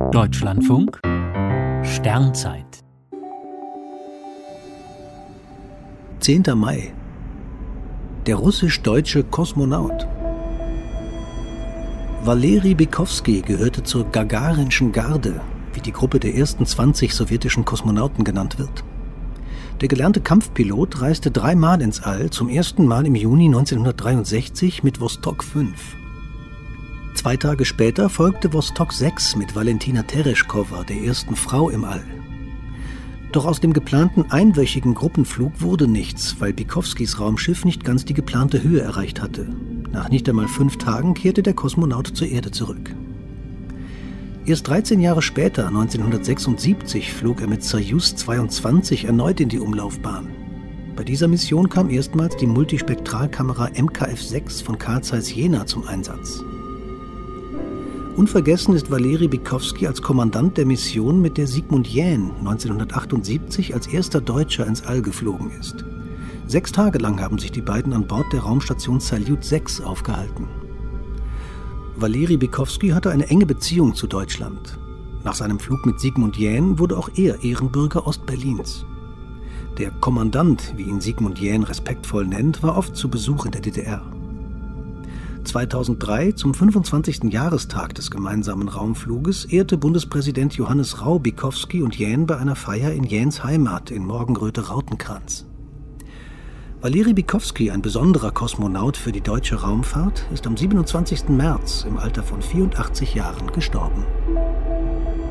Deutschlandfunk Sternzeit 10. Mai. Der russisch-deutsche Kosmonaut. Waleri Bykowski gehörte zur Gagarinschen Garde, wie die Gruppe der ersten 20 sowjetischen Kosmonauten genannt wird. Der gelernte Kampfpilot reiste 3-mal ins All, zum ersten Mal im Juni 1963 mit Vostok 5. 2 Tage später folgte Vostok 6 mit Valentina Tereshkova, der ersten Frau im All. Doch aus dem geplanten einwöchigen Gruppenflug wurde nichts, weil Bykowskis Raumschiff nicht ganz die geplante Höhe erreicht hatte. Nach nicht einmal 5 Tagen kehrte der Kosmonaut zur Erde zurück. Erst 13 Jahre später, 1976, flog er mit Soyuz 22 erneut in die Umlaufbahn. Bei dieser Mission kam erstmals die Multispektralkamera MKF-6 von Carl Zeiss Jena zum Einsatz. Unvergessen ist Waleri Bykowski als Kommandant der Mission, mit der Sigmund Jähn 1978 als erster Deutscher ins All geflogen ist. 6 Tage lang haben sich die beiden an Bord der Raumstation Salyut 6 aufgehalten. Waleri Bykowski hatte eine enge Beziehung zu Deutschland. Nach seinem Flug mit Sigmund Jähn wurde auch er Ehrenbürger Ostberlins. Der Kommandant, wie ihn Sigmund Jähn respektvoll nennt, war oft zu Besuch in der DDR. 2003, zum 25. Jahrestag des gemeinsamen Raumfluges, ehrte Bundespräsident Johannes Rau Bykowski und Jähn bei einer Feier in Jähns Heimat in Morgenröte-Rautenkranz. Waleri Bykowski, ein besonderer Kosmonaut für die deutsche Raumfahrt, ist am 27. März im Alter von 84 Jahren gestorben.